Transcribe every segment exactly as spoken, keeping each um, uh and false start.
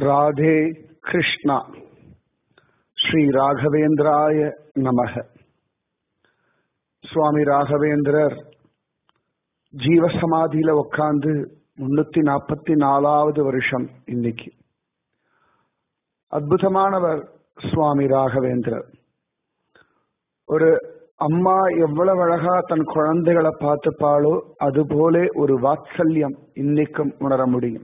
राधे कृष्णा श्री राघवेंद्राय नमः. சுவாமி ராகவேந்திரர் ஜீவ சமாதியில உட்கார்ந்து முன்னூத்தி நாற்பத்தி நாலாவது வருஷம் இன்னைக்கு. அற்புதமானவர் சுவாமி ராகவேந்திரர். ஒரு அம்மா எவ்வளவு அழகா தன் குழந்தைகளை பார்த்துப்பாளோ அதுபோல ஒரு வாத்சல்யம் இன்னைக்கும் உணர முடியும்.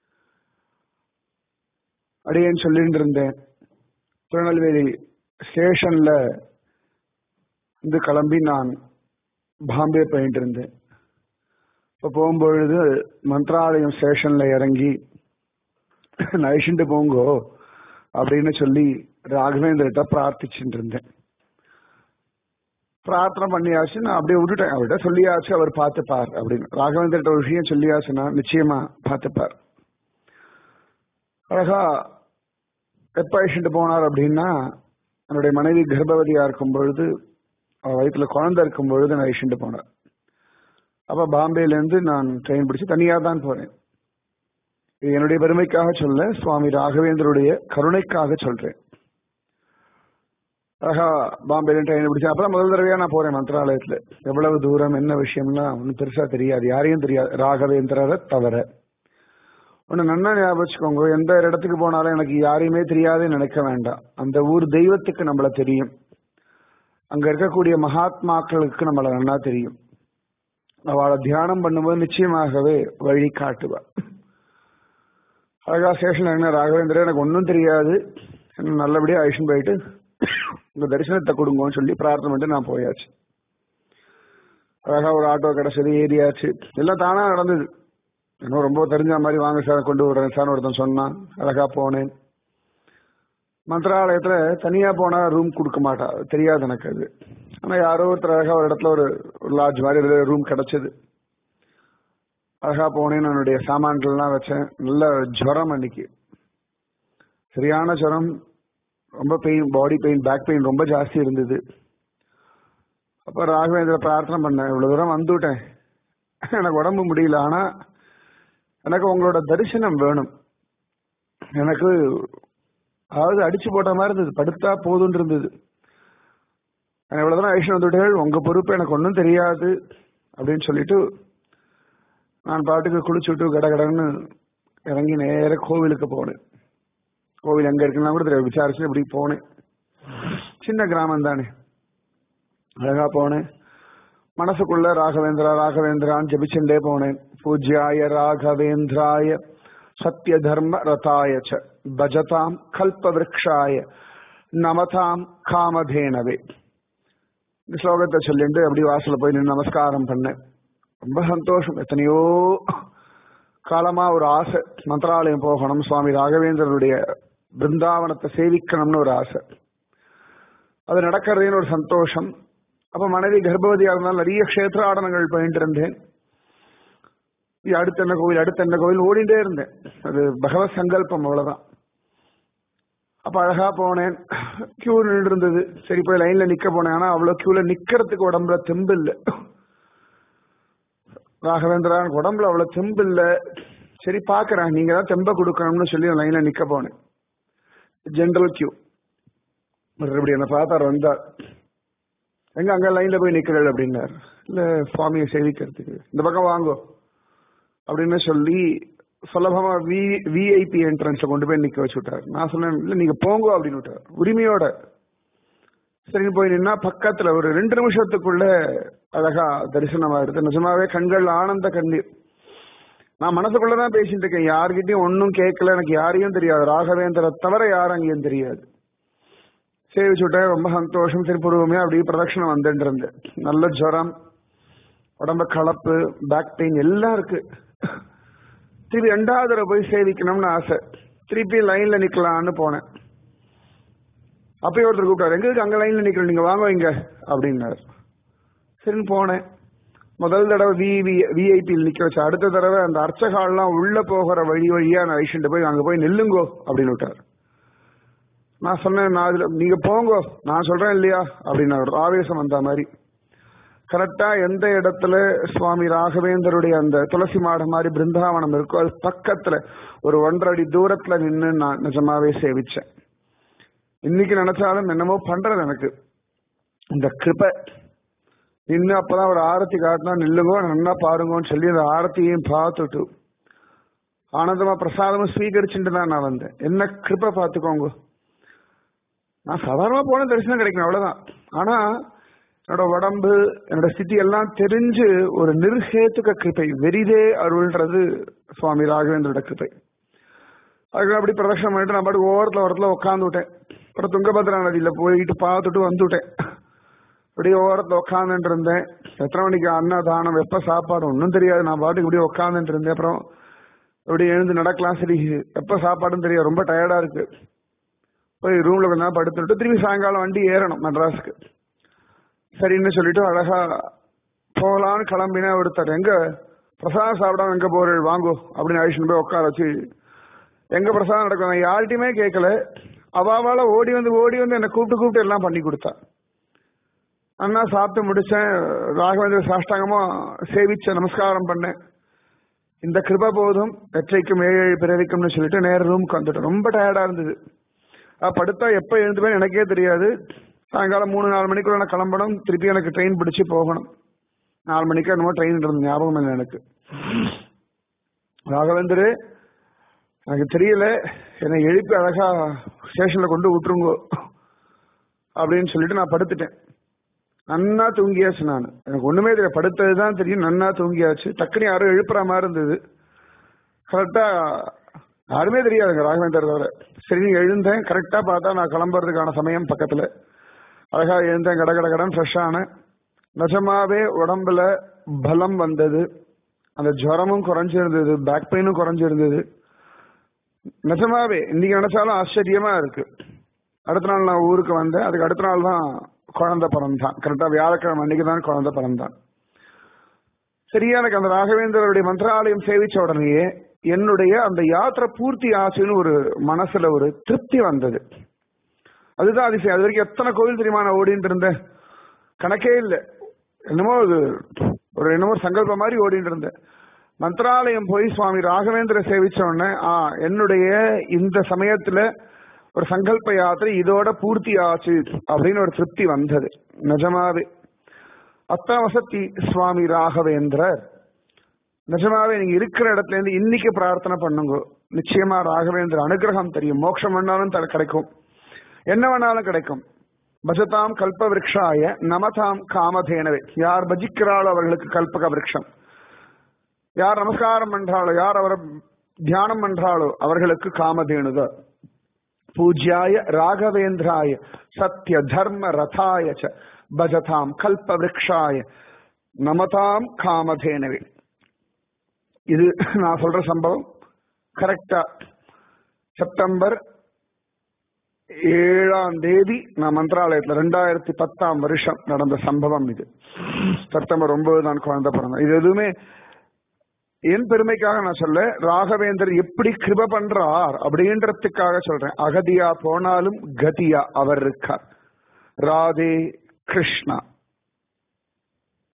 அடியேன் சொல்லிட்டு இருந்தேன், திருநெல்வேலி ஸ்டேஷன்ல இருந்து கிளம்பி நான் பாம்பே போயிட்டு இருந்தேன். இப்போ போகும்பொழுது மந்த்ராலயம் ஸ்டேஷன்ல இறங்கி நைஷிண்டு போங்கோ அப்படின்னு சொல்லி ராகவேந்திரத்தை பிரார்த்திச்சுட்டு இருந்தேன். பிரார்த்தனை பண்ணியாச்சு, நான் அப்படியே விட்டுட்டேன். அவர்கிட்ட சொல்லியாச்சு, அவர் பார்த்துப்பார் அப்படின்னு. ராகவேந்திரட்ட ஒரு விஷயம் சொல்லியாச்சுன்னா நிச்சயமா பார்த்துப்பார். அழகா எப்ப அழிச்சுட்டு போனார் அப்படின்னா, என்னுடைய மனைவி கர்ப்பவதியா இருக்கும் பொழுது, அவள் வயிற்றுல குழந்தை இருக்கும் பொழுது நான் அழிச்சுட்டு போனார். அப்ப பாம்பேல இருந்து நான் ட்ரெயின் பிடிச்சு தனியா தான் போறேன். இது என்னுடைய பெருமைக்காக சொல்ல, சுவாமி ராகவேந்தருடைய கருணைக்காக சொல்றேன். அழகா பாம்பேல ட்ரெயின் பிடிச்சேன். அப்புறம் முதல் தடவையா நான் போறேன் மந்திராலயத்துல. எவ்வளவு தூரம் என்ன விஷயம்லாம் ஒன்னும் பெருசா தெரியாது, யாரையும் தெரியாது ராகவேந்திரரை தவிர. ஒன்னு நன்னா ஞாபகம் வச்சுக்கோங்க, எந்த இடத்துக்கு போனாலும் எனக்கு யாரையுமே தெரியாதுன்னு நினைக்க வேண்டாம். அந்த ஊர் தெய்வத்துக்கு நம்மள தெரியும், அங்க இருக்கக்கூடிய மகாத்மாக்களுக்கு நம்மள நன்னா தெரியும். அவளை தியானம் பண்ணும்போது நிச்சயமாகவே வழி காட்டுவா. அழகா ஸ்டேஷன்ல என்ன ராகவேந்திரன் எனக்கு ஒன்றும் தெரியாது, நல்லபடியா ஐஷன் போயிட்டு உங்க தரிசனத்தை கொடுங்கன்னு சொல்லி பிரார்த்தனை பண்ணிட்டு நான் போயாச்சு. அழகா ஒரு ஆட்டோ கிடைச்சது, ஏரியாச்சு, எல்லாம் தானா நடந்தது. இன்னும் ரொம்ப தெரிஞ்ச மாதிரி வாங்க சார் கொண்டு விடுறேன் சார் ஒருத்தன் சொன்னான். அழகா போனேன். மந்திராலயத்துல தனியா போனா ரூம் கொடுக்க மாட்டா, தெரியாது எனக்கு அது. ஆனா யாரோ ஒருத்தர் அழகா ஒரு இடத்துல ஒரு லாட்ஜ் மாதிரி ரூம் கிடைச்சது. அழகா போனேன், என்னுடைய சாமான்கள்லாம் வச்சேன். நல்ல ஜுரம் அன்னைக்கு, சரியான ஜுரம், ரொம்ப pain, body pain, back pain ரொம்ப ஜாஸ்தி இருந்தது. அப்ப ராகவேந்திர பிரார்த்தனை பண்ணேன், இவ்வளவு தூரம் வந்துட்டேன், எனக்கு உடம்பு முடியல, ஆனா எனக்கு உங்களோட தரிசனம் வேணும். எனக்கு அதாவது அடிச்சு போட்ட மாதிரி இருந்தது, படுத்தா போதுன்னு இருந்தது. எவ்வளவு தூரம் ஐஷன் வந்துவிட்டேன், உங்க பொறுப்பு, எனக்கு ஒன்றும் தெரியாது அப்படின்னு சொல்லிட்டு நான் பாட்டுக்கு குளிச்சுட்டு கடகடன்னு இறங்கி நேர கோவிலுக்கு போனேன். கோவில் எங்க இருக்குன்னா கூட தெரியாது, விசாரிச்சு இப்படி போனேன். சின்ன கிராமம் தானே. அழகா போனேன், மனசுக்குள்ள ராகவேந்திரா ராகவேந்திரான்னு ஜபிச்சுட்டே போனேன். பூஜ்யாய ராகவேந்திராய சத்ய தர்ம ரதாய ச பஜதாம் கல்ப விருக்ஷாய நமதாம் காமதேனவே. இந்த ஸ்லோகத்தை சொல்லிட்டு அப்படி வாசல போய் நின்று நமஸ்காரம் பண்ணேன். ரொம்ப சந்தோஷம். எத்தனையோ காலமா ஒரு ஆசை, மந்திராலயம் போகணும், சுவாமி ராகவேந்திரனுடைய பிருந்தாவனத்தை சேவிக்கணும்னு ஒரு ஆசை. அது நடக்கிறதுன்னு ஒரு சந்தோஷம். அப்ப மனைவி கர்ப்பவதியா இருந்தாலும் நிறைய கஷேத்திர ஆடனங்கள் போயிட்டு இருந்தேன். அடுத்த என்ன கோவில் அடுத்த என்ன கோவில் ஓடிட்டே இருந்தேன். அது பகவத் சங்கல்பம், அவ்வளவுதான். அப்ப அழகா போனேன், கியூ நின்று இருந்தது. சரி போய் லைன்ல நிக்க போனேன். ஆனா அவ்வளவு கியூல நிக்கிறதுக்கு உடம்புல தெம்பு இல்லை. ராகவேந்திரா உடம்புல அவ்வளவு தெம்பு இல்லை. சரி பாக்குறேன், நீங்க தான் தெம்ப கொடுக்கணும்னு சொல்லி லைன்ல நிக்க போனேன். General queue. மறுபடியும் என்ன பார்த்தார், வந்தார். எங்க அங்க லைன்ல போய் நிக்கிறேன் அப்படின்னாரு. இல்ல சுவாமியை சேவிக்கிறதுக்கு இந்த பக்கம் வாங்கோ அப்படின்னு சொல்லி சுலபமா வி விஐபி என்ட்ரன்ஸ்ல கொண்டு போய் நிக்க வச்சு விட்டாரு. நான் சொன்னேன், இல்ல நீங்க போங்கோ அப்படின்னு விட்டார் உரிமையோட. சரி போய் நின்னா பக்கத்துல ஒரு ரெண்டு நிமிஷத்துக்குள்ள அழகா தரிசனமா இருக்கு. நிஜமாவே கண்கள் ஆனந்த கண்ணீர். நான் மனசுக்குள்ளதான் பேசிட்டு இருக்கேன், யார்கிட்டயும் ஒன்னும் கேட்கல, எனக்கு யாரையும் தெரியாது, ராகவேந்திர தவிர யாரும் அங்கேயும் தெரியாது. சேவிச்சு விட்டேன், ரொம்ப சந்தோஷம். சரி பொறுமையா அப்படி பிரதட்சணம் வந்துட்டு இருந்தேன். நல்ல ஜுரம், உடம்ப கலப்பு, பேக் பெயின் எல்லாம் இருக்கு. திருப்பி ரெண்டாவது தடவை போய் சேவிக்கணும்னு ஆசை. திருப்பி லைன்ல நிக்கலாம்னு போனேன். அப்பயும் ஒருத்தர் கூப்பிட்டாரு, எங்களுக்கு அங்க லைன்ல நிக்கல, நீங்க வாங்க இங்க அப்படின்னாரு. சரின்னு போனேன். முதல் தடவை வி விஐபியில் நிக்க வச்சு, அடுத்த தடவை அந்த அர்ச்சகால்லாம் உள்ள போகிற வழி வழியா நான் ஐஷன்ட்டு போய் அங்க போய் நெல்லுங்கோ அப்படின்னு விட்டாரு. நான் சொன்னேன், நான் இதுல நீங்க போங்கோ, நான் சொல்றேன் இல்லையா அப்படின்னு ஆவேசம் வந்த மாதிரி. கரெக்டா எந்த இடத்துல சுவாமி ராகவேந்தருடைய அந்த துளசி மாடம் மாதிரி பிருந்தாவனம் இருக்கோ அது பக்கத்துல ஒரு ஒன்றரை அடி தூரத்துல நின்று நான் நிஜமாவே சேவிச்சேன். இன்னைக்கு நினைச்சாலும் என்னமோ பண்றது எனக்கு இந்த கிருபை. நின்று அப்பதான் ஒரு ஆரத்தி காட்டினா நில்லுங்கோ நல்லா பாருங்கன்னு சொல்லி அந்த ஆரத்தியையும் பார்த்துட்டு ஆனந்தமா பிரசாதமும் ஸ்வீகரிச்சுட்டு தான் நான் வந்தேன். என்ன கிருபை பார்த்துக்கோங்க. நான் சாதாரணமா போன தரிசனம் கிடைக்கணும் அவ்வளவுதான். ஆனா என்னோட உடம்பு என்னோட ஸ்திதி எல்லாம் தெரிஞ்சு ஒரு நிர்ஹேத்துக்க கிருப்பை வெறிதே அருள்ன்றது சுவாமி ராகவேந்திரோட கிருப்பை. அதுக்கு அப்படி பிரதட்சணம் பண்ணிட்டு நான் பாட்டு ஓரத்துல ஓரத்துல உட்காந்து விட்டேன். அப்புறம் துங்கபத்ரா நதியில போயிட்டு பார்த்துட்டு வந்துட்டேன். அப்படியே ஓரத்துல உட்காந்துட்டு இருந்தேன். எத்தனை மணிக்கு அன்னதானம் எப்ப சாப்பாடு ஒன்றும் தெரியாது. நான் பாட்டுக்கு இப்படியே உட்காந்துட்டு இருந்தேன். அப்புறம் இப்படி எழுந்து நடக்கலாம். சரி எப்ப சாப்பாடுன்னு தெரியாது, ரொம்ப டயர்டா இருக்கு. போய் ரூம்ல கொஞ்ச நேரம் படுத்துட்டு திரும்பி சாயங்காலம் வண்டி ஏறணும் மெட்ராஸுக்கு. சரின்னு சொல்லிட்டு அழகா போகலான்னு கிளம்பினா ஒருத்தர் எங்க பிரசாதம் சாப்பிடாம எங்க போறேன் வாங்கோ அப்படின்னு அழிச்சுன்னு போய் உட்கார வச்சு எங்க பிரசாதம் நடக்கும் யார்கிட்டையுமே கேட்கல. அவாவால ஓடி வந்து ஓடி வந்து என்னை கூப்பிட்டு கூப்பிட்டு எல்லாம் பண்ணி கொடுத்தா. அண்ணா சாப்பிட்டு முடிச்சேன். ராகவேந்திர சாஷ்டாங்கமா சேவிச்ச நமஸ்காரம் பண்ணேன். இந்த கிருபா போதும் வெற்றைக்கும் ஏழு ஏழு பிறவிக்கும்னு சொல்லிட்டு நேர ரூமுக்கு வந்துட்டேன். ரொம்ப டயர்டா இருந்தது. படுத்தா எப்ப எழுந்துவேன் எனக்கே தெரியாது. சாயங்காலம் மூணு நாலு மணிக்குள்ள நான் கிளம்பணும். திருப்பி எனக்கு ட்ரெயின் பிடிச்சி போகணும். நாலு மணிக்கு என்னமோ ட்ரெயின் இருந்தது ஞாபகம் இல்லை எனக்கு. ராகவேந்தரு எனக்கு தெரியல, என்னை எழுப்பி அழகா ஸ்டேஷன்ல கொண்டு விட்டுருங்கோ அப்படின்னு சொல்லிட்டு நான் படுத்துட்டேன். நன்னா தூங்கியாச்சு. நான் எனக்கு ஒண்ணுமே தெரியல, படுத்ததுதான் தெரியும். நன்னா தூங்கியாச்சு. டக்குனு யாரும் எழுப்புற மாதிரி இருந்தது. கரெக்டா யாருமே தெரியாதுங்க ராகவேந்தர் தவிர. சரி எழுந்தேன். கரெக்டா பார்த்தா நான் கிளம்புறதுக்கான சமயம் பக்கத்துல. அழகா எழுந்தேன். கட கட கடன் ஃப்ரெஷ் ஆனேன். நிஜமாவே உடம்புல பலம் வந்தது. அந்த ஜுரமும் குறைஞ்சிருந்தது, பேக் பெயினும் குறைஞ்சிருந்தது. நிஜமாவே இன்னைக்கு நினைச்சாலும் ஆச்சரியமா இருக்கு. அடுத்த நாள் நான் ஊருக்கு வந்தேன். அதுக்கு அடுத்த நாள் தான் குழந்தை பிறந்தான். கரெக்டா வியாழக்கிழமை அன்னைக்கு தான் குழந்தை பிறந்தான். சரியா எனக்கு அந்த ராகவேந்தருடைய மந்திராலயம் சேவிச்ச உடனேயே என்னுடைய அந்த யாத்திரை பூர்த்தி ஆச்சுன்னு ஒரு மனசுல ஒரு திருப்தி வந்தது. அதுதான் அதிசயம். அது வரைக்கும் எத்தனை கோவில் தெரியுமா நான் ஓடிட்டு இருந்தேன், கணக்கே இல்லை. என்னமோ அது ஒரு என்னமோ சங்கல்பம் மாதிரி ஓடிட்டு இருந்தேன். மந்திராலயம் போய் சுவாமி ராகவேந்திர சேவிச்ச உடனே ஆ என்னுடைய இந்த சமயத்துல ஒரு சங்கல்ப யாத்திரை இதோட பூர்த்தி ஆச்சு அப்படின்னு ஒரு திருப்தி வந்தது. நிஜமாவே அத்தனை வசதி சுவாமி ராகவேந்திரர். நிஜமாவே நீங்க இருக்கிற இடத்துல இருந்து இன்னைக்கு பிரார்த்தனை பண்ணுங்க. நிச்சயமா ராகவேந்திர அனுகிரகம் தெரியும். மோட்சம் வேணாலும் கிடைக்கும், என்ன வேணாலும் கிடைக்கும். பஜதாம் கல்ப விரக்ஷாய நமதாம் காமதேனவே. யார் பஜிக்கிறாளோ அவர்களுக்கு கல்பக விரக்ஷம். யார் நமஸ்காரம் பண்றாளோ, யார் அவரை தியானம் பண்றாளோ அவர்களுக்கு காமதேனுத. பூஜ்யாய ராகவேந்திராய சத்ய தர்ம ரதாய ச பஜதாம் கல்ப விரக்ஷாய நமதாம் காமதேனவே. இது நான் சொல்ற சம்பவம் கரெக்டா செப்டம்பர் ஏழாம் தேதி நான் மந்திராலயத்துல ரெண்டாயிரத்தி பத்தாம் வருஷம் நடந்த சம்பவம் இது. செப்டம்பர் ஒன்பது தான் குழந்தை பிறந்தேன். இது எதுவுமே என் பெருமைக்காக நான் சொல்ல, ராகவேந்தர் எப்படி கிருப பண்றார் அப்படின்றதுக்காக சொல்றேன். அகதியா போனாலும் கதியா அவர் இருக்கார். ராதே கிருஷ்ணா.